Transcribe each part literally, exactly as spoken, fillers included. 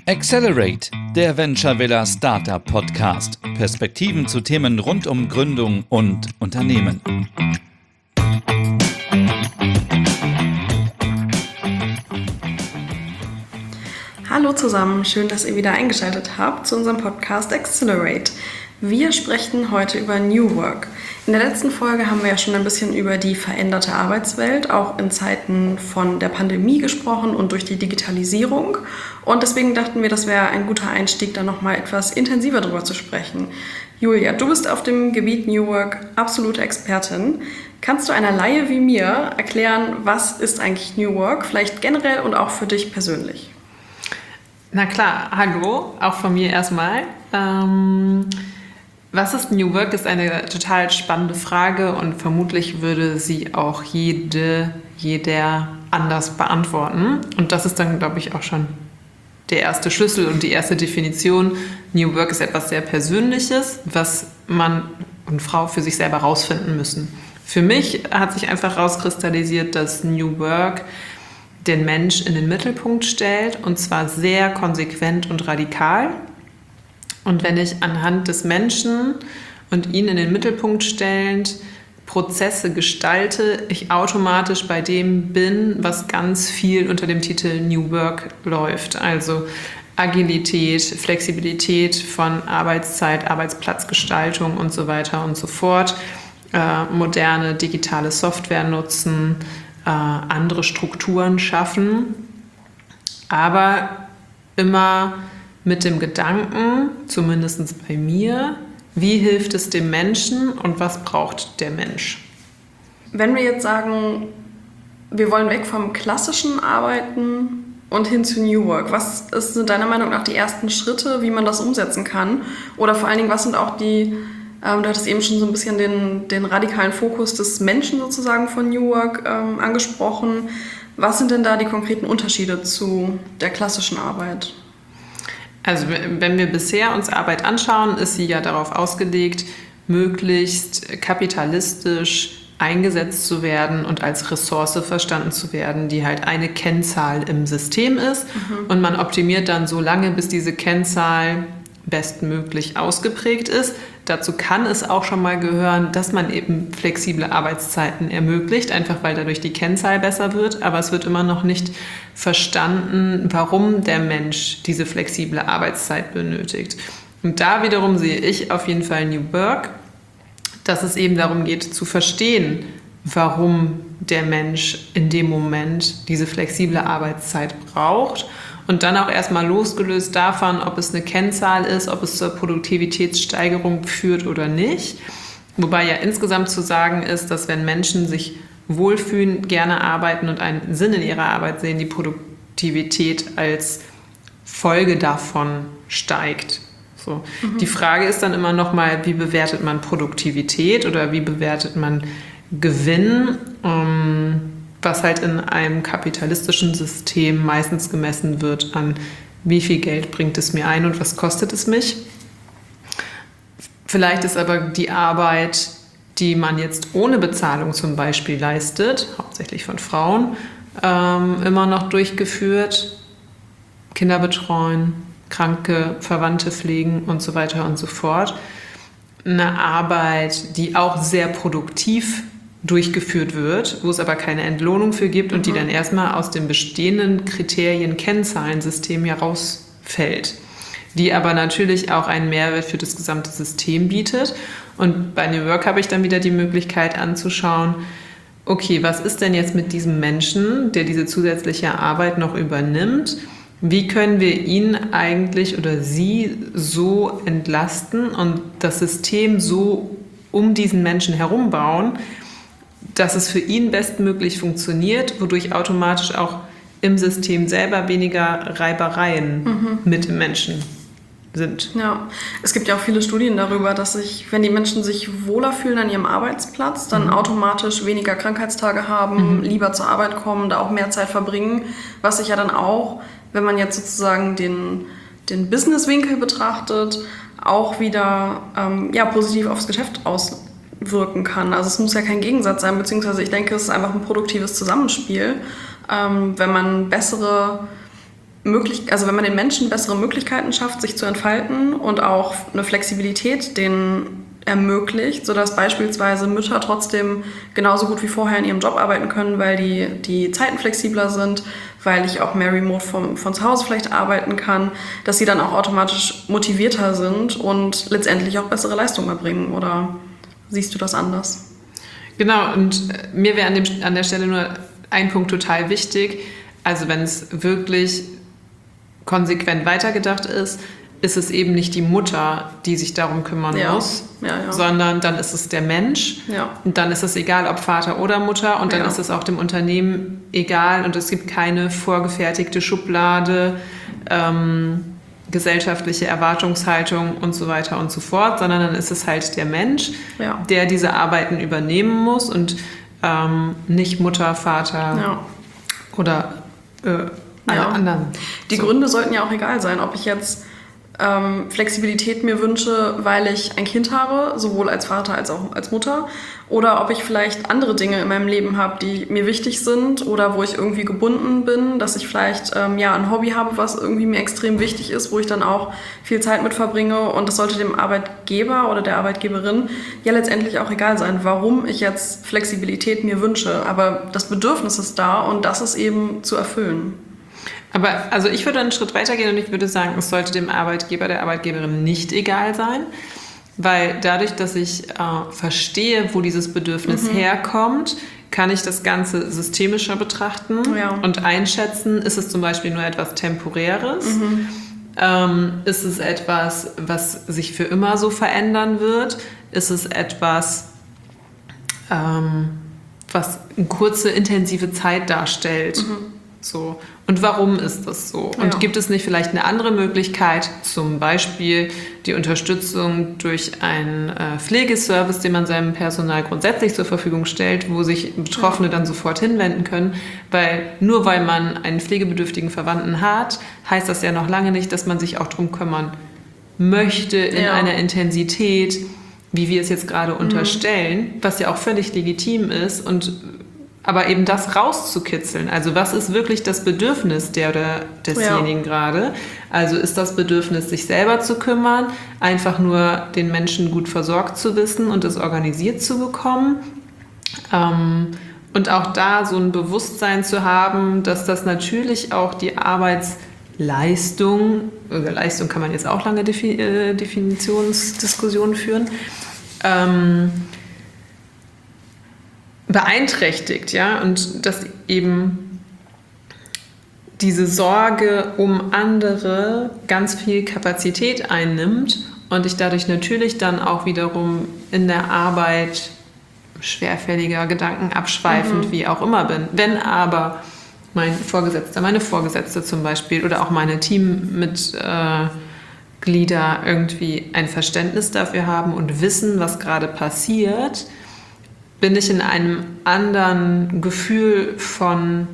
Accelerate, der Venture Villa Startup Podcast. Perspektiven zu Themen rund um Gründung und Unternehmen. Hallo zusammen, schön, dass ihr wieder eingeschaltet habt zu unserem Podcast Accelerate. Wir sprechen heute über New Work. In der letzten Folge haben wir ja schon ein bisschen über die veränderte Arbeitswelt, auch in Zeiten von der Pandemie gesprochen und durch die Digitalisierung. Und deswegen dachten wir, das wäre ein guter Einstieg, da nochmal etwas intensiver drüber zu sprechen. Julia, du bist auf dem Gebiet New Work absolute Expertin. Kannst du einer Laie wie mir erklären, was ist eigentlich New Work, vielleicht generell und auch für dich persönlich? Na klar, hallo, auch von mir erstmal. Ähm, was ist New Work, ist eine total spannende Frage und vermutlich würde sie auch jede, jeder anders beantworten. Und das ist dann, glaube ich, auch schon der erste Schlüssel und die erste Definition. New Work ist etwas sehr Persönliches, was Mann und Frau für sich selber rausfinden müssen. Für mich hat sich einfach rauskristallisiert, dass New Work den Mensch in den Mittelpunkt stellt und zwar sehr konsequent und radikal. Und wenn ich anhand des Menschen und ihn in den Mittelpunkt stellend Prozesse gestalte, ich automatisch bei dem bin, was ganz viel unter dem Titel New Work läuft. Also Agilität, Flexibilität von Arbeitszeit, Arbeitsplatzgestaltung und so weiter und so fort. Äh, moderne digitale Software nutzen, äh, andere Strukturen schaffen, aber immer mit dem Gedanken, zumindest bei mir, wie hilft es dem Menschen und was braucht der Mensch? Wenn wir jetzt sagen, wir wollen weg vom klassischen Arbeiten und hin zu New Work, was sind deiner Meinung nach die ersten Schritte, wie man das umsetzen kann? Oder vor allen Dingen, was sind auch die, ähm, du hattest eben schon so ein bisschen den, den radikalen Fokus des Menschen sozusagen von New Work ähm, angesprochen. Was sind denn da die konkreten Unterschiede zu der klassischen Arbeit? Also wenn wir bisher uns Arbeit anschauen, ist sie ja darauf ausgelegt, möglichst kapitalistisch eingesetzt zu werden und als Ressource verstanden zu werden, die halt eine Kennzahl im System ist. Mhm. Und man optimiert dann so lange, bis diese Kennzahl bestmöglich ausgeprägt ist. Dazu kann es auch schon mal gehören, dass man eben flexible Arbeitszeiten ermöglicht, einfach weil dadurch die Kennzahl besser wird. Aber es wird immer noch nicht verstanden, warum der Mensch diese flexible Arbeitszeit benötigt. Und da wiederum sehe ich auf jeden Fall New Work, dass es eben darum geht zu verstehen, warum der Mensch in dem Moment diese flexible Arbeitszeit braucht. Und dann auch erstmal losgelöst davon, ob es eine Kennzahl ist, ob es zur Produktivitätssteigerung führt oder nicht. Wobei ja insgesamt zu sagen ist, dass wenn Menschen sich wohlfühlen, gerne arbeiten und einen Sinn in ihrer Arbeit sehen, die Produktivität als Folge davon steigt. So. Mhm. Die Frage ist dann immer nochmal, wie bewertet man Produktivität oder wie bewertet man Gewinn? Ähm, was halt in einem kapitalistischen System meistens gemessen wird an, wie viel Geld bringt es mir ein und was kostet es mich. Vielleicht ist aber die Arbeit, die man jetzt ohne Bezahlung zum Beispiel leistet, hauptsächlich von Frauen, ähm, immer noch durchgeführt. Kinder betreuen, kranke Verwandte pflegen und so weiter und so fort. Eine Arbeit, die auch sehr produktiv durchgeführt wird, wo es aber keine Entlohnung für gibt und die dann erstmal aus dem bestehenden Kriterien-Kennzahlensystem herausfällt, die aber natürlich auch einen Mehrwert für das gesamte System bietet. Und bei New Work habe ich dann wieder die Möglichkeit anzuschauen, okay, was ist denn jetzt mit diesem Menschen, der diese zusätzliche Arbeit noch übernimmt? Wie können wir ihn eigentlich oder sie so entlasten und das System so um diesen Menschen herum bauen, dass es für ihn bestmöglich funktioniert, wodurch automatisch auch im System selber weniger Reibereien mhm. mit dem Menschen sind. Ja, es gibt ja auch viele Studien darüber, dass sich, wenn die Menschen sich wohler fühlen an ihrem Arbeitsplatz, dann mhm. automatisch weniger Krankheitstage haben, mhm. lieber zur Arbeit kommen, da auch mehr Zeit verbringen, was sich ja dann auch, wenn man jetzt sozusagen den, den Business-Winkel betrachtet, auch wieder ähm, ja, positiv aufs Geschäft auswirken kann. Also es muss ja kein Gegensatz sein, beziehungsweise ich denke, es ist einfach ein produktives Zusammenspiel. Ähm, wenn man bessere möglich, also wenn man den Menschen bessere Möglichkeiten schafft, sich zu entfalten und auch eine Flexibilität denen ermöglicht, sodass beispielsweise Mütter trotzdem genauso gut wie vorher in ihrem Job arbeiten können, weil die, die Zeiten flexibler sind, weil ich auch mehr remote vom, von zu Hause vielleicht arbeiten kann, dass sie dann auch automatisch motivierter sind und letztendlich auch bessere Leistungen erbringen. Oder siehst du das anders? Genau, und mir wäre an, dem, an der Stelle nur ein Punkt total wichtig. Also wenn es wirklich konsequent weitergedacht ist, ist es eben nicht die Mutter, die sich darum kümmern ja. muss, ja, ja. sondern dann ist es der Mensch. Ja. Und dann ist es egal, ob Vater oder Mutter. Und dann ja. ist es auch dem Unternehmen egal. Und es gibt keine vorgefertigte Schublade, ähm, gesellschaftliche Erwartungshaltung und so weiter und so fort. Sondern dann ist es halt der Mensch, ja. der diese Arbeiten übernehmen muss und ähm, nicht Mutter, Vater ja. oder äh, alle ja. anderen. Die so. Gründe sollten ja auch egal sein, ob ich jetzt Ähm, Flexibilität mir wünsche, weil ich ein Kind habe, sowohl als Vater als auch als Mutter, oder ob ich vielleicht andere Dinge in meinem Leben habe, die mir wichtig sind oder wo ich irgendwie gebunden bin, dass ich vielleicht ähm, ja, ein Hobby habe, was irgendwie mir extrem wichtig ist, wo ich dann auch viel Zeit mit verbringe, und das sollte dem Arbeitgeber oder der Arbeitgeberin ja letztendlich auch egal sein, warum ich jetzt Flexibilität mir wünsche, aber das Bedürfnis ist da und das ist eben zu erfüllen. Aber also ich würde einen Schritt weiter gehen und ich würde sagen, es sollte dem Arbeitgeber, der Arbeitgeberin nicht egal sein, weil dadurch, dass ich äh, verstehe, wo dieses Bedürfnis mhm. herkommt, kann ich das Ganze systemischer betrachten ja. und einschätzen, ist es zum Beispiel nur etwas Temporäres, mhm. ähm, ist es etwas, was sich für immer so verändern wird, ist es etwas, ähm, was eine kurze, intensive Zeit darstellt. Mhm. So. Und warum ist das so? Und ja. gibt es nicht vielleicht eine andere Möglichkeit, zum Beispiel die Unterstützung durch einen äh, Pflegeservice, den man seinem Personal grundsätzlich zur Verfügung stellt, wo sich Betroffene ja. dann sofort hinwenden können? Weil nur weil man einen pflegebedürftigen Verwandten hat, heißt das ja noch lange nicht, dass man sich auch darum kümmern möchte in ja. einer Intensität, wie wir es jetzt gerade mhm. unterstellen, was ja auch völlig legitim ist, und aber eben das rauszukitzeln. Also was ist wirklich das Bedürfnis der oder desjenigen ja. gerade? Also ist das Bedürfnis, sich selber zu kümmern, einfach nur den Menschen gut versorgt zu wissen und es organisiert zu bekommen? Ähm, und auch da so ein Bewusstsein zu haben, dass das natürlich auch die Arbeitsleistung, über Leistung kann man jetzt auch lange Defi- äh, Definitionsdiskussionen führen, ähm, beeinträchtigt, ja, und dass eben diese Sorge um andere ganz viel Kapazität einnimmt und ich dadurch natürlich dann auch wiederum in der Arbeit schwerfälliger, gedankenabschweifend, mhm. wie auch immer bin. Wenn aber mein Vorgesetzter, meine Vorgesetzte zum Beispiel oder auch meine Teammitglieder äh, irgendwie ein Verständnis dafür haben und wissen, was gerade passiert, bin ich in einem anderen Gefühl von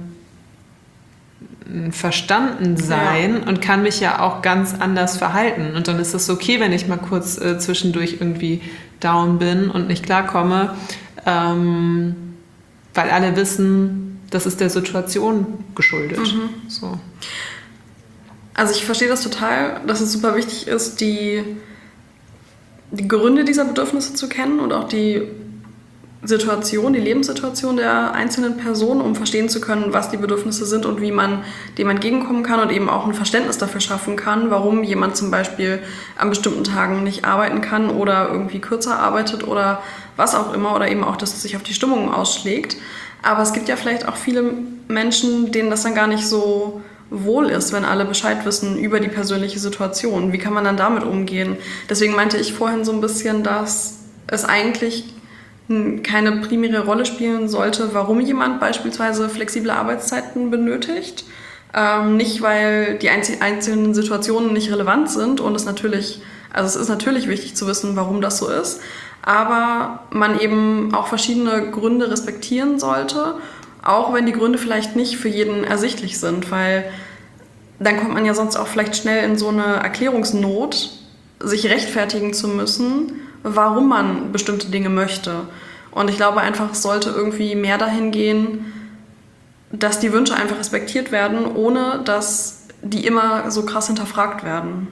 Verstandensein ja. und kann mich ja auch ganz anders verhalten. Und dann ist es okay, wenn ich mal kurz äh, zwischendurch irgendwie down bin und nicht klarkomme, ähm, weil alle wissen, das ist der Situation geschuldet. Mhm. So. Also ich verstehe das total, dass es super wichtig ist, die, die Gründe dieser Bedürfnisse zu kennen und auch die Situation, die Lebenssituation der einzelnen Person, um verstehen zu können, was die Bedürfnisse sind und wie man dem entgegenkommen kann und eben auch ein Verständnis dafür schaffen kann, warum jemand zum Beispiel an bestimmten Tagen nicht arbeiten kann oder irgendwie kürzer arbeitet oder was auch immer, oder eben auch, dass es sich auf die Stimmung ausschlägt. Aber es gibt ja vielleicht auch viele Menschen, denen das dann gar nicht so wohl ist, wenn alle Bescheid wissen über die persönliche Situation. Wie kann man dann damit umgehen? Deswegen meinte ich vorhin so ein bisschen, dass es eigentlich keine primäre Rolle spielen sollte, warum jemand beispielsweise flexible Arbeitszeiten benötigt. Ähm, nicht, weil die einzelnen Situationen nicht relevant sind und es natürlich, also es ist natürlich wichtig zu wissen, warum das so ist, aber man eben auch verschiedene Gründe respektieren sollte, auch wenn die Gründe vielleicht nicht für jeden ersichtlich sind, weil dann kommt man ja sonst auch vielleicht schnell in so eine Erklärungsnot, sich rechtfertigen zu müssen, warum man bestimmte Dinge möchte. Und ich glaube einfach, es sollte irgendwie mehr dahin gehen, dass die Wünsche einfach respektiert werden, ohne dass die immer so krass hinterfragt werden.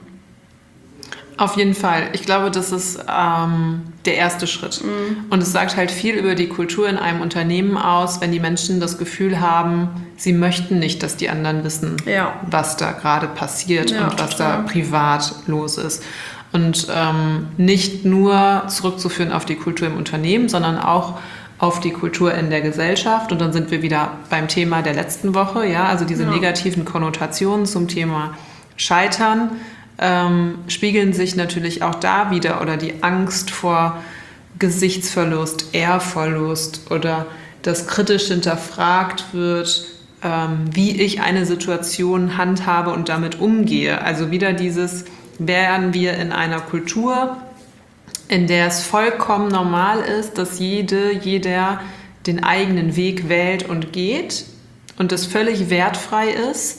Auf jeden Fall. Ich glaube, das ist ähm, der erste Schritt. Mhm. Und es sagt halt viel über die Kultur in einem Unternehmen aus, wenn die Menschen das Gefühl haben, sie möchten nicht, dass die anderen wissen, ja. was da gerade passiert ja, und was total. da privat los ist. Und ähm, nicht nur zurückzuführen auf die Kultur im Unternehmen, sondern auch auf die Kultur in der Gesellschaft. Und dann sind wir wieder beim Thema der letzten Woche, ja, also diese ja. negativen Konnotationen zum Thema Scheitern. Ähm, spiegeln sich natürlich auch da wieder oder die Angst vor Gesichtsverlust, Ehrverlust oder dass kritisch hinterfragt wird, ähm, wie ich eine Situation handhabe und damit umgehe. Also wieder dieses, wären wir in einer Kultur, in der es vollkommen normal ist, dass jede, jeder den eigenen Weg wählt und geht und es völlig wertfrei ist,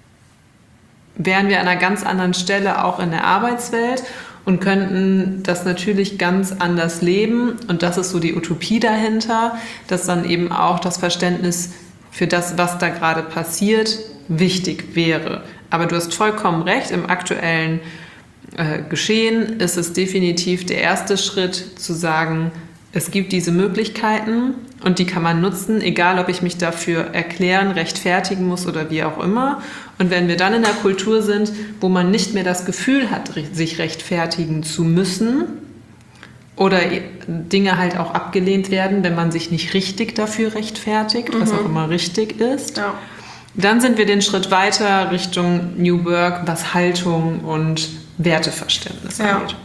wären wir an einer ganz anderen Stelle auch in der Arbeitswelt und könnten das natürlich ganz anders leben. Und das ist so die Utopie dahinter, dass dann eben auch das Verständnis für das, was da gerade passiert, wichtig wäre. Aber du hast vollkommen recht, im aktuellen äh, Geschehen ist es definitiv der erste Schritt zu sagen, es gibt diese Möglichkeiten und die kann man nutzen, egal ob ich mich dafür erklären, rechtfertigen muss oder wie auch immer. Und wenn wir dann in der Kultur sind, wo man nicht mehr das Gefühl hat, sich rechtfertigen zu müssen oder Dinge halt auch abgelehnt werden, wenn man sich nicht richtig dafür rechtfertigt, mhm. was auch immer richtig ist, ja. dann sind wir den Schritt weiter Richtung New Work, was Haltung und Werteverständnis ja. angeht.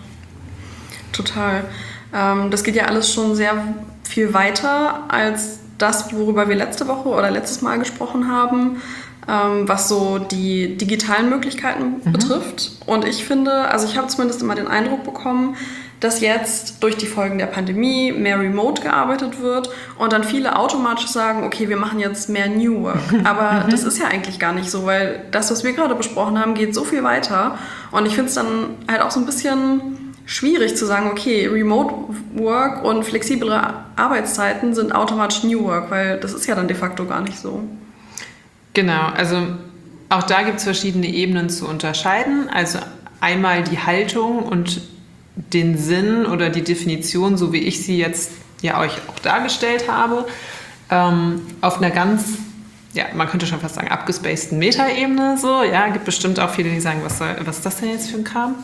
Total. Ähm, das geht ja alles schon sehr viel weiter als das, worüber wir letzte Woche oder letztes Mal gesprochen haben, ähm, was so die digitalen Möglichkeiten mhm. betrifft. Und ich finde, also ich habe zumindest immer den Eindruck bekommen, dass jetzt durch die Folgen der Pandemie mehr remote gearbeitet wird und dann viele automatisch sagen, okay, wir machen jetzt mehr New Work. Aber mhm. das ist ja eigentlich gar nicht so, weil das, was wir gerade besprochen haben, geht so viel weiter. Und ich finde es dann halt auch so ein bisschen schwierig zu sagen, okay, Remote Work und flexiblere Arbeitszeiten sind automatisch New Work, weil das ist ja dann de facto gar nicht so. Genau, also auch da gibt es verschiedene Ebenen zu unterscheiden. Also einmal die Haltung und den Sinn oder die Definition, so wie ich sie jetzt ja euch auch dargestellt habe, ähm, auf einer ganz, ja, man könnte schon fast sagen, abgespaceden Metaebene. So, ja, gibt bestimmt auch viele, die sagen, was, soll, was ist das denn jetzt für ein Kram?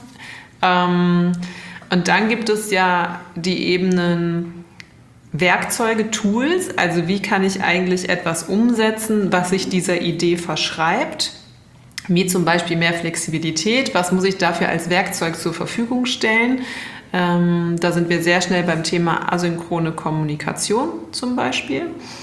Ähm, und dann gibt es ja die Ebenen Werkzeuge, Tools, also wie kann ich eigentlich etwas umsetzen, was sich dieser Idee verschreibt, wie zum Beispiel mehr Flexibilität, was muss ich dafür als Werkzeug zur Verfügung stellen. Ähm, da sind wir sehr schnell beim Thema asynchrone Kommunikation zum Beispiel.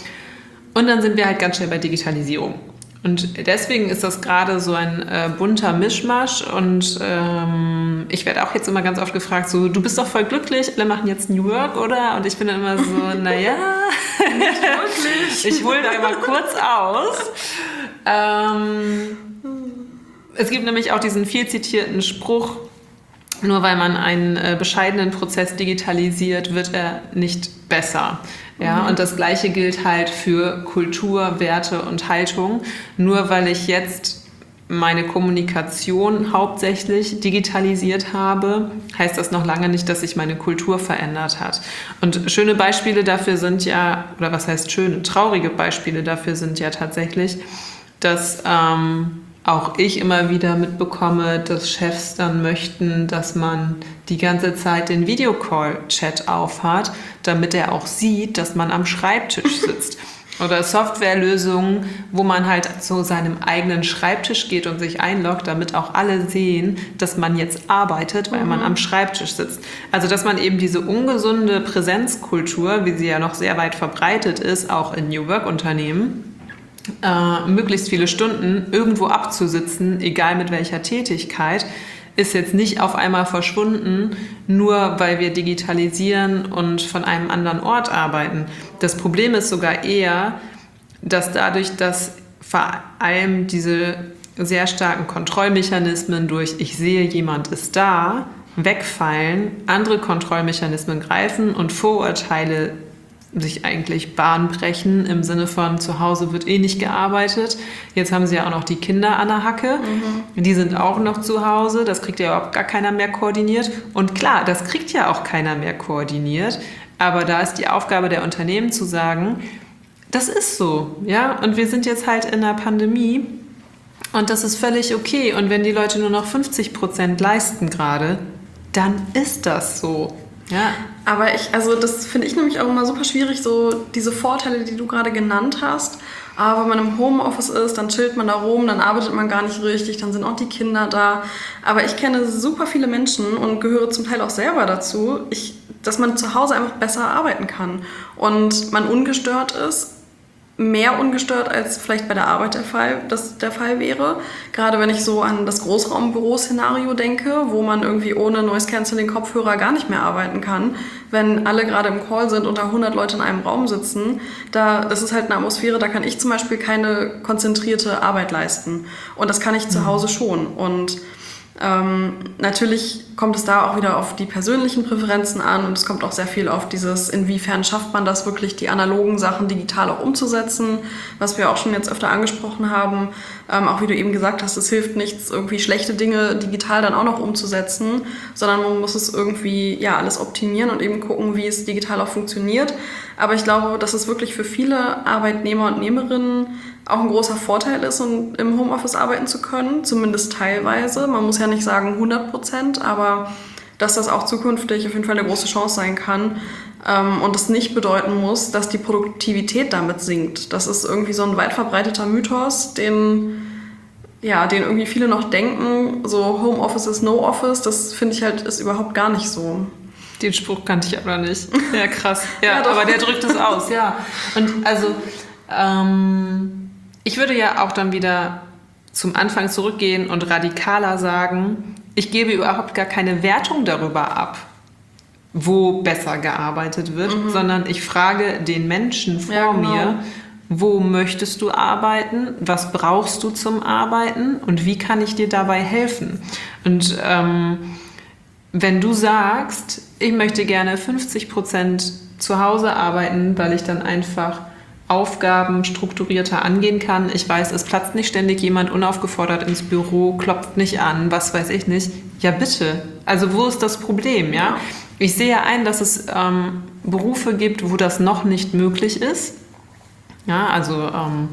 Und dann sind wir halt ganz schnell bei Digitalisierung. Und deswegen ist das gerade so ein äh, bunter Mischmasch und ähm, ich werde auch jetzt immer ganz oft gefragt, so, du bist doch voll glücklich, alle machen jetzt New Work, oder? Und ich bin dann immer so, naja, nicht wirklich. Ich hole da immer kurz aus. Ähm, es gibt nämlich auch diesen viel zitierten Spruch, nur weil man einen äh, bescheidenen Prozess digitalisiert, wird er nicht besser. Ja, mhm. Und das Gleiche gilt halt für Kultur, Werte und Haltung. Nur weil ich jetzt meine Kommunikation hauptsächlich digitalisiert habe, heißt das noch lange nicht, dass sich meine Kultur verändert hat. Und schöne Beispiele dafür sind ja, oder was heißt schöne, traurige Beispiele dafür sind ja tatsächlich, dass ähm, auch ich immer wieder mitbekomme, dass Chefs dann möchten, dass man die ganze Zeit den Videocall-Chat aufhat, damit er auch sieht, dass man am Schreibtisch sitzt. Oder Softwarelösungen, wo man halt zu seinem eigenen Schreibtisch geht und sich einloggt, damit auch alle sehen, dass man jetzt arbeitet, weil mhm. man am Schreibtisch sitzt. Also dass man eben diese ungesunde Präsenzkultur, wie sie ja noch sehr weit verbreitet ist, auch in New Work-Unternehmen, Äh, möglichst viele Stunden irgendwo abzusitzen, egal mit welcher Tätigkeit, ist jetzt nicht auf einmal verschwunden, nur weil wir digitalisieren und von einem anderen Ort arbeiten. Das Problem ist sogar eher, dass dadurch, dass vor allem diese sehr starken Kontrollmechanismen durch ich sehe, jemand ist da, wegfallen, andere Kontrollmechanismen greifen und Vorurteile sich eigentlich Bahn brechen, im Sinne von zu Hause wird eh nicht gearbeitet. Jetzt haben sie ja auch noch die Kinder an der Hacke. Mhm. Die sind auch noch zu Hause. Das kriegt ja überhaupt gar keiner mehr koordiniert. Und klar, das kriegt ja auch keiner mehr koordiniert. Aber da ist die Aufgabe der Unternehmen zu sagen, das ist so, ja. Und wir sind jetzt halt in einer Pandemie und das ist völlig okay. Und wenn die Leute nur noch fünfzig Prozent leisten gerade, dann ist das so. Ja. Aber ich, also das finde ich nämlich auch immer super schwierig, so diese Vorteile, die du gerade genannt hast. Aber wenn man im Homeoffice ist, dann chillt man da rum, dann arbeitet man gar nicht richtig, dann sind auch die Kinder da. Aber ich kenne super viele Menschen und gehöre zum Teil auch selber dazu, ich, dass man zu Hause einfach besser arbeiten kann und man ungestört ist. Mehr ungestört als vielleicht bei der Arbeit der Fall, das der Fall wäre. Gerade wenn ich so an das Großraumbüro-Szenario denke, wo man irgendwie ohne Noise-Canceling-Kopfhörer gar nicht mehr arbeiten kann. Wenn alle gerade im Call sind und da hundert Leute in einem Raum sitzen, da, das ist halt eine Atmosphäre, da kann ich zum Beispiel keine konzentrierte Arbeit leisten. Und das kann ich zu Hause schon. Und Ähm, natürlich kommt es da auch wieder auf die persönlichen Präferenzen an und es kommt auch sehr viel auf dieses, inwiefern schafft man das wirklich, die analogen Sachen digital auch umzusetzen, was wir auch schon jetzt öfter angesprochen haben. Ähm, auch wie du eben gesagt hast, es hilft nichts, irgendwie schlechte Dinge digital dann auch noch umzusetzen, sondern man muss es irgendwie ja alles optimieren und eben gucken, wie es digital auch funktioniert. Aber ich glaube, dass es wirklich für viele Arbeitnehmer und Nehmerinnen auch ein großer Vorteil ist, um im Homeoffice arbeiten zu können, zumindest teilweise. Man muss ja nicht sagen hundert Prozent, aber dass das auch zukünftig auf jeden Fall eine große Chance sein kann ähm, und es nicht bedeuten muss, dass die Produktivität damit sinkt. Das ist irgendwie so ein weit verbreiteter Mythos, den, ja, den irgendwie viele noch denken, so Homeoffice ist No Office, das finde ich halt ist überhaupt gar nicht so. Den Spruch kannte ich aber nicht. Ja, krass. Ja, ja aber der drückt es aus, ja. Und also, ähm, ich würde ja auch dann wieder zum Anfang zurückgehen und radikaler sagen, ich gebe überhaupt gar keine Wertung darüber ab, wo besser gearbeitet wird, mhm. sondern ich frage den Menschen vor ja, genau. mir, wo möchtest du arbeiten, was brauchst du zum Arbeiten und wie kann ich dir dabei helfen? Und ähm, wenn du sagst, ich möchte gerne fünfzig Prozent zu Hause arbeiten, weil ich dann einfach Aufgaben strukturierter angehen kann. Ich weiß, es platzt nicht ständig jemand unaufgefordert ins Büro, klopft nicht an, was weiß ich nicht. Ja, bitte. Also wo ist das Problem? Ja? Ich sehe ein, dass es ähm, Berufe gibt, wo das noch nicht möglich ist. Ja, also ähm,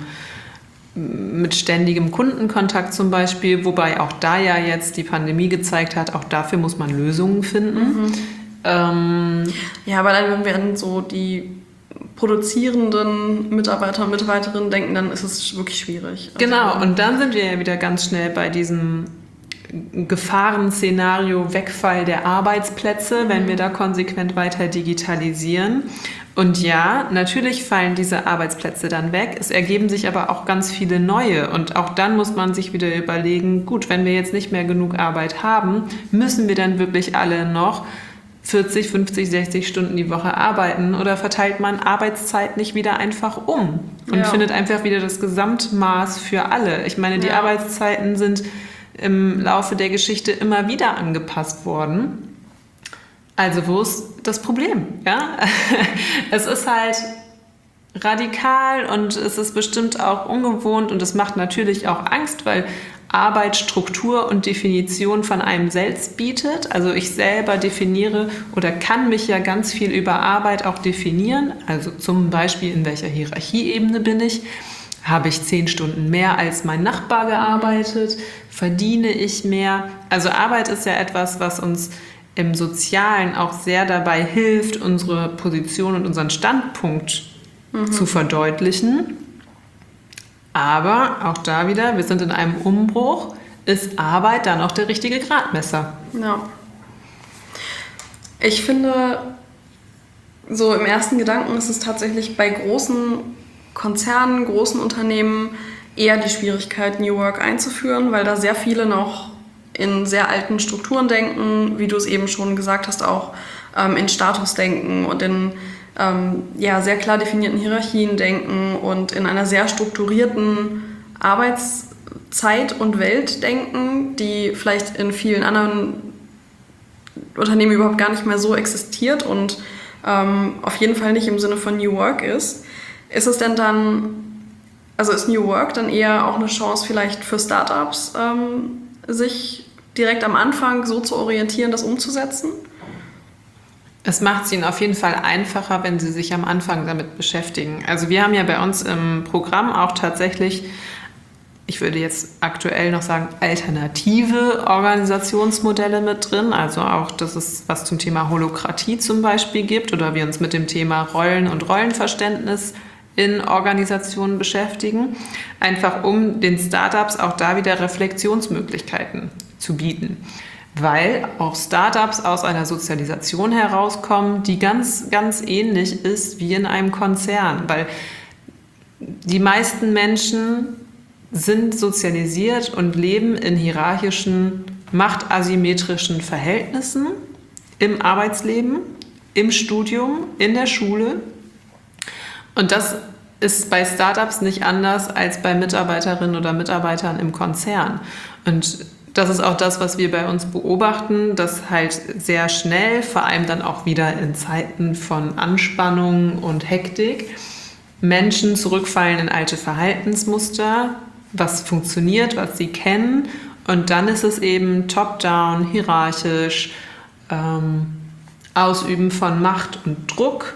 mit ständigem Kundenkontakt zum Beispiel, wobei auch da ja jetzt die Pandemie gezeigt hat, auch dafür muss man Lösungen finden. Mhm. Ähm, ja, aber dann, wenn wir an so die produzierenden Mitarbeiter und Mitarbeiterinnen denken, dann ist es wirklich schwierig. Also genau, und dann sind wir ja wieder ganz schnell bei diesem Gefahrenszenario Wegfall der Arbeitsplätze, wenn wir da konsequent weiter digitalisieren. Und ja, natürlich fallen diese Arbeitsplätze dann weg. Es ergeben sich aber auch ganz viele neue. Und auch dann muss man sich wieder überlegen, gut, wenn wir jetzt nicht mehr genug Arbeit haben, müssen wir dann wirklich alle noch vierzig, fünfzig, sechzig Stunden die Woche arbeiten oder verteilt man Arbeitszeit nicht wieder einfach um und ja. findet einfach wieder das Gesamtmaß für alle? Ich meine, die ja. Arbeitszeiten sind im Laufe der Geschichte immer wieder angepasst worden. Also wo ist das Problem? Ja? Es ist halt radikal und es ist bestimmt auch ungewohnt und es macht natürlich auch Angst, weil Arbeit Struktur und Definition von einem selbst bietet. Also ich selber definiere oder kann mich ja ganz viel über Arbeit auch definieren. Also zum Beispiel, in welcher Hierarchieebene bin ich? Habe ich zehn Stunden mehr als mein Nachbar gearbeitet? Verdiene ich mehr? Also Arbeit ist ja etwas, was uns im Sozialen auch sehr dabei hilft, unsere Position und unseren Standpunkt mhm. zu verdeutlichen. Aber auch da wieder, wir sind in einem Umbruch, ist Arbeit dann auch der richtige Gradmesser? Ja. Ich finde, so im ersten Gedanken ist es tatsächlich bei großen Konzernen, großen Unternehmen eher die Schwierigkeit, New Work einzuführen, weil da sehr viele noch in sehr alten Strukturen denken, wie du es eben schon gesagt hast, auch ähm, in Status denken und in ähm, ja, sehr klar definierten Hierarchien denken und in einer sehr strukturierten Arbeitszeit und Welt denken, die vielleicht in vielen anderen Unternehmen überhaupt gar nicht mehr so existiert und ähm, auf jeden Fall nicht im Sinne von New Work ist. Ist es denn dann, also ist New Work dann eher auch eine Chance vielleicht für Startups, ähm, sich direkt am Anfang so zu orientieren, das umzusetzen? Es macht es ihnen auf jeden Fall einfacher, wenn sie sich am Anfang damit beschäftigen. Also wir haben ja bei uns im Programm auch tatsächlich, ich würde jetzt aktuell noch sagen, alternative Organisationsmodelle mit drin. Also auch, dass es was zum Thema Holokratie zum Beispiel gibt oder wir uns mit dem Thema Rollen und Rollenverständnis in Organisationen beschäftigen. Einfach um den Startups auch da wieder Reflexionsmöglichkeiten zu bieten. Weil auch Startups aus einer Sozialisation herauskommen, die ganz, ganz ähnlich ist wie in einem Konzern. Weil die meisten Menschen sind sozialisiert und leben in hierarchischen, machtasymmetrischen Verhältnissen im Arbeitsleben, im Studium, in der Schule. Und das ist bei Startups nicht anders als bei Mitarbeiterinnen oder Mitarbeitern im Konzern. Und das ist auch das, was wir bei uns beobachten, dass halt sehr schnell, vor allem dann auch wieder in Zeiten von Anspannung und Hektik, Menschen zurückfallen in alte Verhaltensmuster, was funktioniert, was sie kennen. Und dann ist es eben top-down, hierarchisch, ähm, Ausüben von Macht und Druck,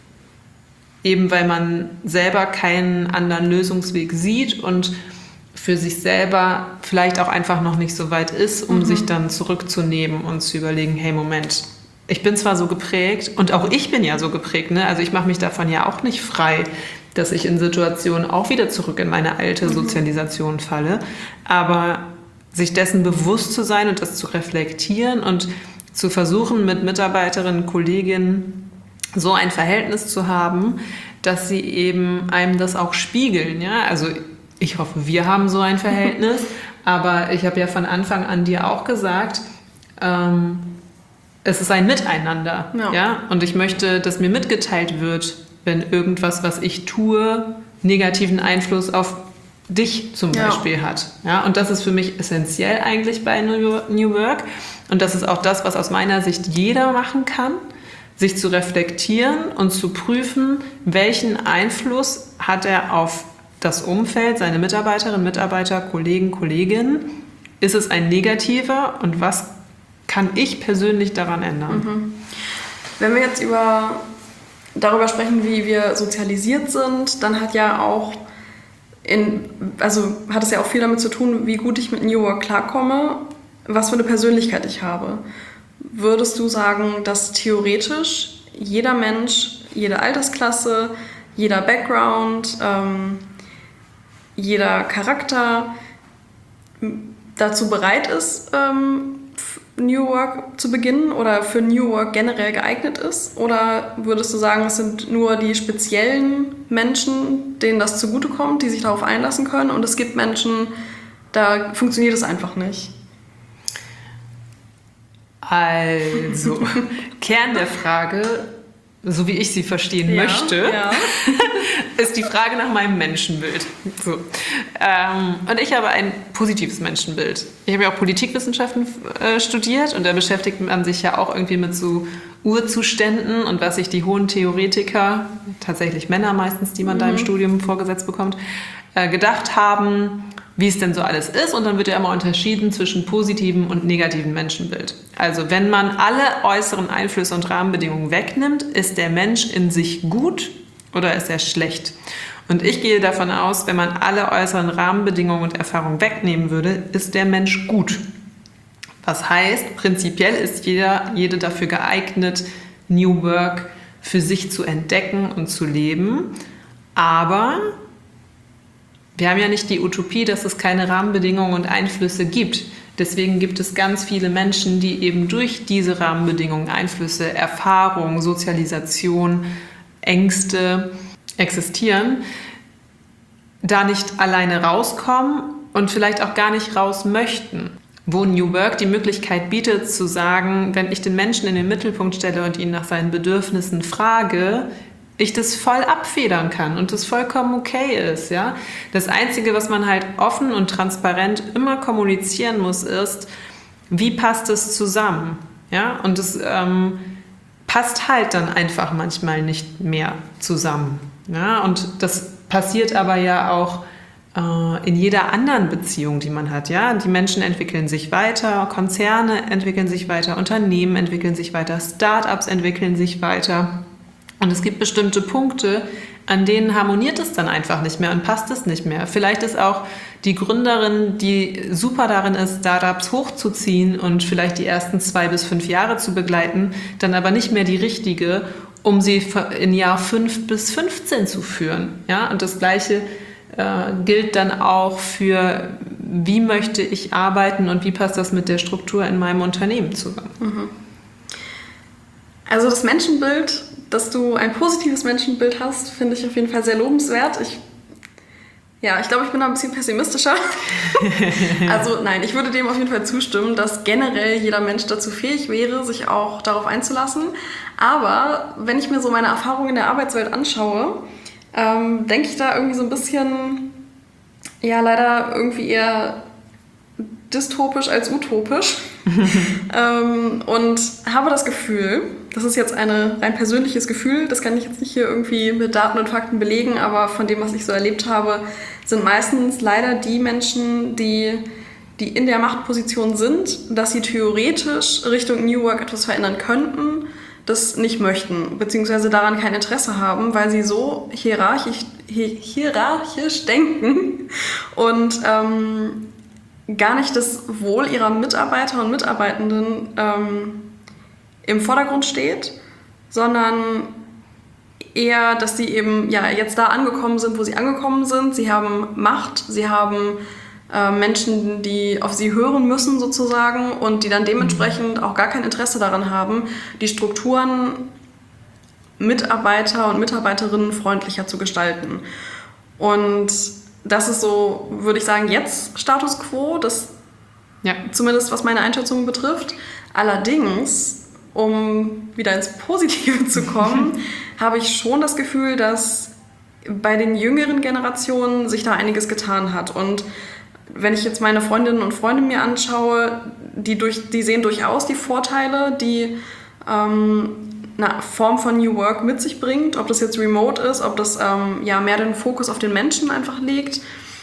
eben weil man selber keinen anderen Lösungsweg sieht und für sich selber vielleicht auch einfach noch nicht so weit ist, um mhm. sich dann zurückzunehmen und zu überlegen, hey, Moment, ich bin zwar so geprägt und auch ich bin ja so geprägt, ne? Also ich mache mich davon ja auch nicht frei, dass ich in Situationen auch wieder zurück in meine alte Sozialisation falle, aber sich dessen bewusst zu sein und das zu reflektieren und zu versuchen, mit Mitarbeiterinnen, Kolleginnen so ein Verhältnis zu haben, dass sie eben einem das auch spiegeln, ja, also ich hoffe, wir haben so ein Verhältnis, aber ich habe ja von Anfang an dir auch gesagt, ähm, es ist ein Miteinander. Ja. Ja? Und ich möchte, dass mir mitgeteilt wird, wenn irgendwas, was ich tue, negativen Einfluss auf dich zum Beispiel ja. hat. Ja? Und das ist für mich essentiell eigentlich bei New Work. Und das ist auch das, was aus meiner Sicht jeder machen kann, sich zu reflektieren und zu prüfen, welchen Einfluss hat er auf das Umfeld, seine Mitarbeiterinnen, Mitarbeiter, Kollegen, Kolleginnen, ist es ein negativer und was kann ich persönlich daran ändern? Mhm. Wenn wir jetzt über, darüber sprechen, wie wir sozialisiert sind, dann hat ja auch in, also hat es ja auch viel damit zu tun, wie gut ich mit New Work klarkomme, was für eine Persönlichkeit ich habe. Würdest du sagen, dass theoretisch jeder Mensch, jede Altersklasse, jeder Background, ähm, jeder Charakter dazu bereit ist, ähm, New Work zu beginnen oder für New Work generell geeignet ist? Oder würdest du sagen, es sind nur die speziellen Menschen, denen das zugutekommt, die sich darauf einlassen können und es gibt Menschen, da funktioniert es einfach nicht? Also, Kern der Frage, so wie ich sie verstehen ja, möchte, ja. ist die Frage nach meinem Menschenbild. So. Ähm, und ich habe ein positives Menschenbild. Ich habe ja auch Politikwissenschaften äh, studiert und da beschäftigt man sich ja auch irgendwie mit so Urzuständen und was sich die hohen Theoretiker, tatsächlich Männer meistens, die man mhm. da im Studium vorgesetzt bekommt, äh, gedacht haben, wie es denn so alles ist. Und dann wird ja immer unterschieden zwischen positivem und negativem Menschenbild. Also wenn man alle äußeren Einflüsse und Rahmenbedingungen wegnimmt, ist der Mensch in sich gut oder ist er schlecht? Und ich gehe davon aus, wenn man alle äußeren Rahmenbedingungen und Erfahrungen wegnehmen würde, ist der Mensch gut. Was heißt, prinzipiell ist jeder, jede dafür geeignet, New Work für sich zu entdecken und zu leben. Aber wir haben ja nicht die Utopie, dass es keine Rahmenbedingungen und Einflüsse gibt. Deswegen gibt es ganz viele Menschen, die eben durch diese Rahmenbedingungen, Einflüsse, Erfahrung, Sozialisation, Ängste existieren, da nicht alleine rauskommen und vielleicht auch gar nicht raus möchten. Wo New Work die Möglichkeit bietet zu sagen, wenn ich den Menschen in den Mittelpunkt stelle und ihn nach seinen Bedürfnissen frage, ich das voll abfedern kann und das vollkommen okay ist. Ja? Das Einzige, was man halt offen und transparent immer kommunizieren muss, ist, wie passt es zusammen? Ja? Und es ähm, passt halt dann einfach manchmal nicht mehr zusammen. Ja, und das passiert aber ja auch äh, in jeder anderen Beziehung, die man hat. Ja? Die Menschen entwickeln sich weiter, Konzerne entwickeln sich weiter, Unternehmen entwickeln sich weiter, Start-ups entwickeln sich weiter. Und es gibt bestimmte Punkte, an denen harmoniert es dann einfach nicht mehr und passt es nicht mehr. Vielleicht ist auch die Gründerin, die super darin ist, Startups hochzuziehen und vielleicht die ersten zwei bis fünf Jahre zu begleiten, dann aber nicht mehr die richtige, um sie in Jahr fünf bis fünfzehn zu führen. Ja? Und das Gleiche äh, gilt dann auch für, wie möchte ich arbeiten und wie passt das mit der Struktur in meinem Unternehmen zusammen. Mhm. Also das Menschenbild, dass du ein positives Menschenbild hast, finde ich auf jeden Fall sehr lobenswert. Ich, ja, ich glaube, ich bin da ein bisschen pessimistischer. Also nein, ich würde dem auf jeden Fall zustimmen, dass generell jeder Mensch dazu fähig wäre, sich auch darauf einzulassen. Aber wenn ich mir so meine Erfahrungen in der Arbeitswelt anschaue, ähm, denke ich da irgendwie so ein bisschen, ja, leider irgendwie eher dystopisch als utopisch. ähm, und habe das Gefühl, das ist jetzt ein rein persönliches Gefühl, das kann ich jetzt nicht hier irgendwie mit Daten und Fakten belegen, aber von dem, was ich so erlebt habe, sind meistens leider die Menschen, die, die in der Machtposition sind, dass sie theoretisch Richtung New Work etwas verändern könnten, das nicht möchten, beziehungsweise daran kein Interesse haben, weil sie so hierarchisch, hierarchisch denken und ähm, gar nicht das Wohl ihrer Mitarbeiter und Mitarbeitenden ähm, im Vordergrund steht, sondern eher, dass sie eben ja, jetzt da angekommen sind, wo sie angekommen sind. Sie haben Macht, sie haben äh, Menschen, die auf sie hören müssen sozusagen und die dann dementsprechend auch gar kein Interesse daran haben, die Strukturen Mitarbeiter und Mitarbeiterinnen freundlicher zu gestalten. Und das ist so, würde ich sagen, jetzt Status Quo, das ja. Zumindest was meine Einschätzung betrifft. Allerdings, um wieder ins Positive zu kommen, habe ich schon das Gefühl, dass bei den jüngeren Generationen sich da einiges getan hat. Und wenn ich jetzt meine Freundinnen und Freunde mir anschaue, die, durch, die sehen durchaus die Vorteile, die ähm, eine Form von New Work mit sich bringt, ob das jetzt remote ist, ob das ähm, ja, mehr den Fokus auf den Menschen einfach legt.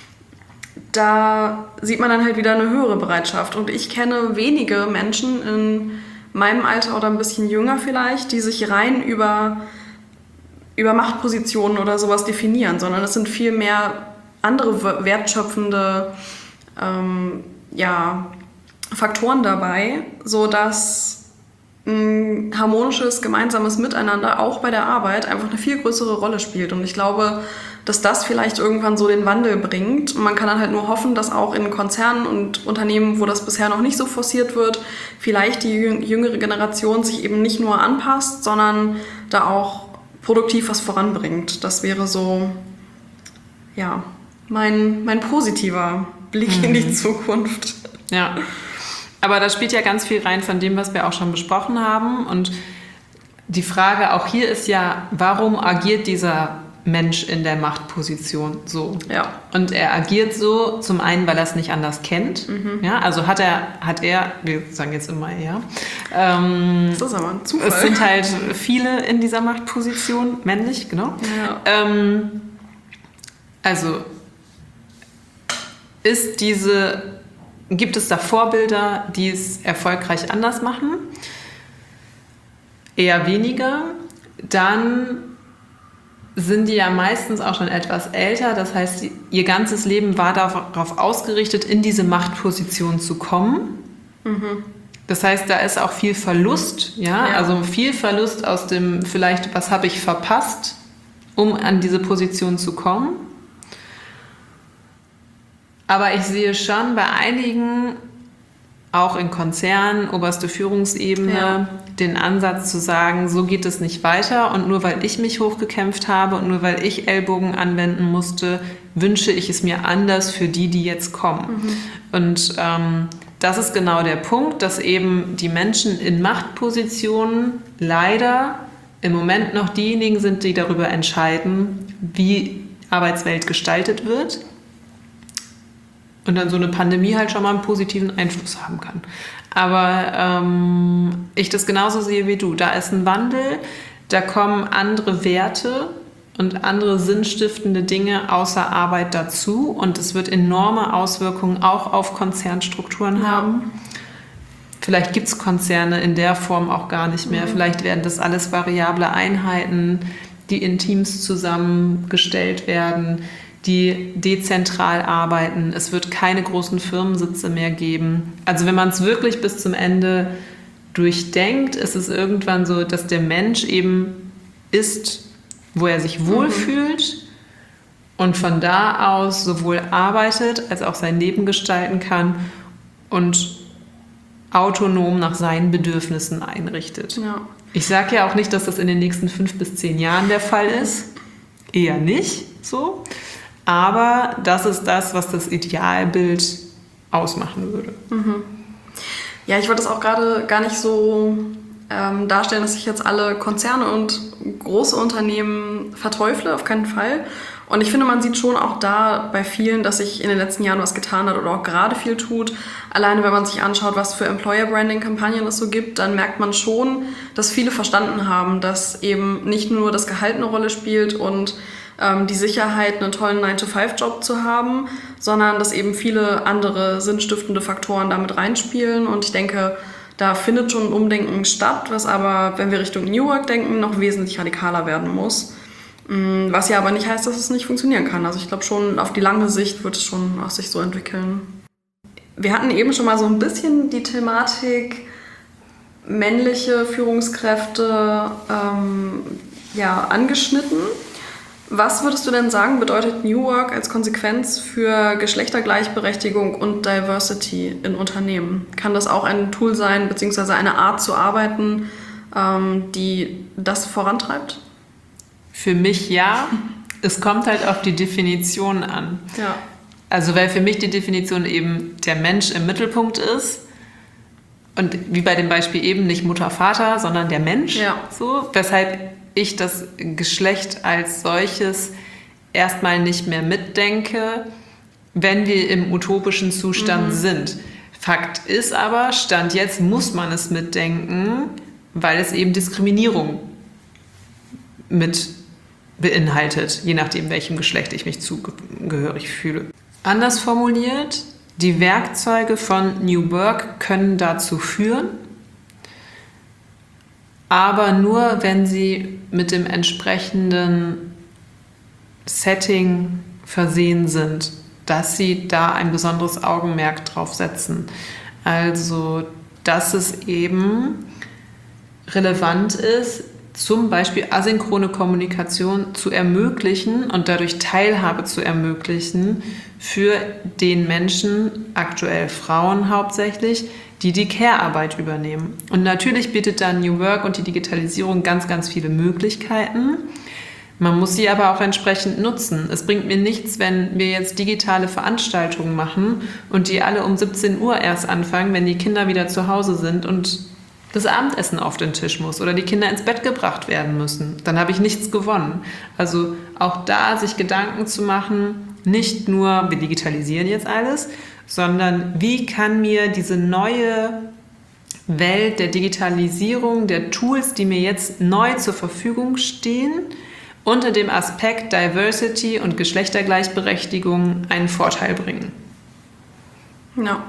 Da sieht man dann halt wieder eine höhere Bereitschaft. Und ich kenne wenige Menschen in meinem Alter oder ein bisschen jünger vielleicht, die sich rein über, über Machtpositionen oder sowas definieren, sondern es sind viel mehr andere wertschöpfende ähm, ja, Faktoren dabei, sodass ein harmonisches, gemeinsames Miteinander auch bei der Arbeit einfach eine viel größere Rolle spielt. Und ich glaube, dass das vielleicht irgendwann so den Wandel bringt. Und man kann dann halt nur hoffen, dass auch in Konzernen und Unternehmen, wo das bisher noch nicht so forciert wird, vielleicht die jüngere Generation sich eben nicht nur anpasst, sondern da auch produktiv was voranbringt. Das wäre so, ja, mein, mein positiver Blick mhm. in die Zukunft. Ja. Aber da spielt ja ganz viel rein von dem, was wir auch schon besprochen haben. Und die Frage auch hier ist ja, warum agiert dieser Mensch in der Machtposition so? Ja. Und er agiert so, zum einen, weil er es nicht anders kennt. Mhm. Ja, also hat er, hat er, wir sagen jetzt immer er. Ähm, das ist aber ein Zufall. Es sind halt viele in dieser Machtposition, männlich, genau. Ja. Ähm, also ist diese... Gibt es da Vorbilder, die es erfolgreich anders machen? Eher weniger. Dann sind die ja meistens auch schon etwas älter. Das heißt, ihr ganzes Leben war darauf ausgerichtet, in diese Machtposition zu kommen. Mhm. Das heißt, da ist auch viel Verlust. Ja? Ja. Also viel Verlust aus dem, vielleicht, was habe ich verpasst, um an diese Position zu kommen. Aber ich sehe schon bei einigen, auch in Konzernen, oberste Führungsebene, ja. den Ansatz zu sagen, so geht es nicht weiter und nur weil ich mich hochgekämpft habe und nur weil ich Ellbogen anwenden musste, wünsche ich es mir anders für die, die jetzt kommen. Mhm. Und ähm, das ist genau der Punkt, dass eben die Menschen in Machtpositionen leider im Moment noch diejenigen sind, die darüber entscheiden, wie Arbeitswelt gestaltet wird. Und dann so eine Pandemie halt schon mal einen positiven Einfluss haben kann. Aber ähm, ich das genauso sehe wie du. Da ist ein Wandel, da kommen andere Werte und andere sinnstiftende Dinge außer Arbeit dazu. Und es wird enorme Auswirkungen auch auf Konzernstrukturen ja. haben. Vielleicht gibt es Konzerne in der Form auch gar nicht mehr. Mhm. Vielleicht werden das alles variable Einheiten, die in Teams zusammengestellt werden, die dezentral arbeiten. Es wird keine großen Firmensitze mehr geben. Also wenn man es wirklich bis zum Ende durchdenkt, ist es irgendwann so, dass der Mensch eben ist, wo er sich wohlfühlt mhm. und von da aus sowohl arbeitet, als auch sein Leben gestalten kann und autonom nach seinen Bedürfnissen einrichtet. Ja. Ich sage ja auch nicht, dass das in den nächsten fünf bis zehn Jahren der Fall ist. Eher nicht so. Aber das ist das, was das Idealbild ausmachen würde. Mhm. Ja, ich wollte das auch gerade gar nicht so ähm, darstellen, dass ich jetzt alle Konzerne und große Unternehmen verteufle, auf keinen Fall. Und ich finde, man sieht schon auch da bei vielen, dass sich in den letzten Jahren was getan hat oder auch gerade viel tut. Alleine, wenn man sich anschaut, was für Employer-Branding-Kampagnen es so gibt, dann merkt man schon, dass viele verstanden haben, dass eben nicht nur das Gehalt eine Rolle spielt und ähm, die Sicherheit, einen tollen nine to five Job zu haben, sondern dass eben viele andere sinnstiftende Faktoren damit reinspielen. Und ich denke, da findet schon ein Umdenken statt, was aber, wenn wir Richtung New Work denken, noch wesentlich radikaler werden muss. Was ja aber nicht heißt, dass es nicht funktionieren kann. Also ich glaube schon, auf die lange Sicht wird es schon auch sich so entwickeln. Wir hatten eben schon mal so ein bisschen die Thematik männliche Führungskräfte ähm, ja, angeschnitten. Was würdest du denn sagen, bedeutet New Work als Konsequenz für Geschlechtergleichberechtigung und Diversity in Unternehmen? Kann das auch ein Tool sein, beziehungsweise eine Art zu arbeiten, ähm, die das vorantreibt? Für mich ja. Es kommt halt auf die Definition an. Ja. Also weil für mich die Definition eben der Mensch im Mittelpunkt ist und wie bei dem Beispiel eben nicht Mutter, Vater, sondern der Mensch. Ja. So, weshalb ich das Geschlecht als solches erstmal nicht mehr mitdenke, wenn wir im utopischen Zustand mhm. sind. Fakt ist aber, Stand jetzt muss man es mitdenken, weil es eben Diskriminierung mit beinhaltet, je nachdem, welchem Geschlecht ich mich zugehörig fühle. Anders formuliert, die Werkzeuge von New Work können dazu führen, aber nur, wenn sie mit dem entsprechenden Setting versehen sind, dass sie da ein besonderes Augenmerk drauf setzen. Also, dass es eben relevant ist, zum Beispiel asynchrone Kommunikation zu ermöglichen und dadurch Teilhabe zu ermöglichen für den Menschen, aktuell Frauen hauptsächlich, die die Care-Arbeit übernehmen. Und natürlich bietet da New Work und die Digitalisierung ganz, ganz viele Möglichkeiten. Man muss sie aber auch entsprechend nutzen. Es bringt mir nichts, wenn wir jetzt digitale Veranstaltungen machen und die alle um siebzehn Uhr erst anfangen, wenn die Kinder wieder zu Hause sind und das Abendessen auf den Tisch muss oder die Kinder ins Bett gebracht werden müssen. Dann habe ich nichts gewonnen. Also auch da sich Gedanken zu machen, nicht nur, wir digitalisieren jetzt alles, sondern wie kann mir diese neue Welt der Digitalisierung, der Tools, die mir jetzt neu zur Verfügung stehen, unter dem Aspekt Diversity und Geschlechtergleichberechtigung einen Vorteil bringen. Ja.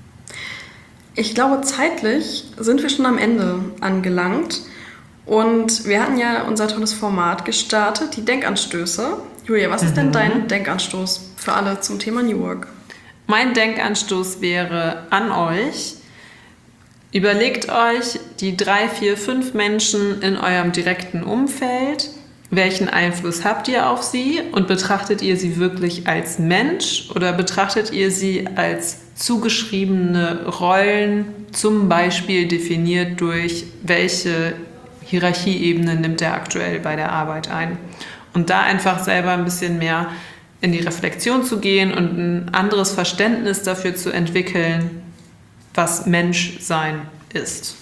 Ich glaube, zeitlich sind wir schon am Ende angelangt und wir hatten ja unser tolles Format gestartet, die Denkanstöße. Julia, was ist mhm. denn dein Denkanstoß für alle zum Thema New Work? Mein Denkanstoß wäre an euch, überlegt euch die drei, vier, fünf Menschen in eurem direkten Umfeld, welchen Einfluss habt ihr auf sie und betrachtet ihr sie wirklich als Mensch oder betrachtet ihr sie als zugeschriebene Rollen, zum Beispiel definiert durch welche Hierarchieebene nimmt er aktuell bei der Arbeit ein. Und da einfach selber ein bisschen mehr in die Reflexion zu gehen und ein anderes Verständnis dafür zu entwickeln, was Menschsein ist.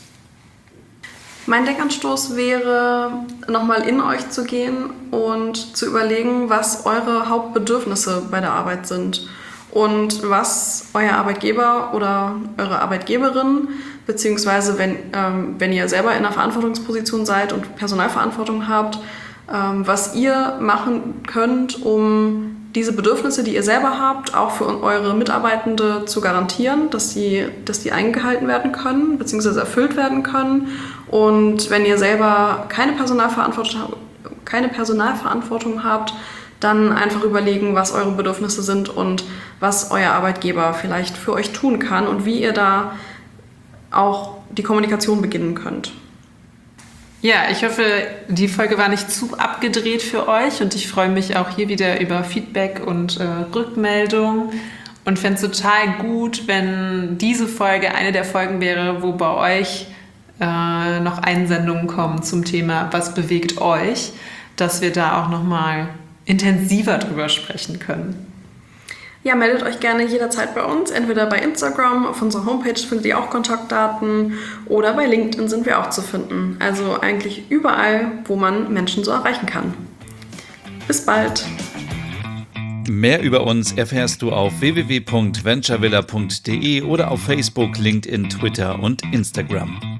Mein Denkanstoß wäre, nochmal in euch zu gehen und zu überlegen, was eure Hauptbedürfnisse bei der Arbeit sind. und was euer Arbeitgeber oder eure Arbeitgeberin, beziehungsweise wenn, ähm, wenn ihr selber in einer Verantwortungsposition seid und Personalverantwortung habt, ähm, was ihr machen könnt, um diese Bedürfnisse, die ihr selber habt, auch für eure Mitarbeitende zu garantieren, dass die, dass die eingehalten werden können, beziehungsweise erfüllt werden können. Und wenn ihr selber keine Personalverantwortung, keine Personalverantwortung habt, dann einfach überlegen, was eure Bedürfnisse sind und was euer Arbeitgeber vielleicht für euch tun kann und wie ihr da auch die Kommunikation beginnen könnt. Ja, ich hoffe, die Folge war nicht zu abgedreht für euch und ich freue mich auch hier wieder über Feedback und äh, Rückmeldung und fände es total gut, wenn diese Folge eine der Folgen wäre, wo bei euch äh, noch Einsendungen kommen zum Thema, was bewegt euch, dass wir da auch nochmal intensiver drüber sprechen können. Ja, meldet euch gerne jederzeit bei uns, entweder bei Instagram, auf unserer Homepage findet ihr auch Kontaktdaten oder bei LinkedIn sind wir auch zu finden. Also eigentlich überall, wo man Menschen so erreichen kann. Bis bald! Mehr über uns erfährst du auf w w w punkt venturevilla punkt d e oder auf Facebook, LinkedIn, Twitter und Instagram.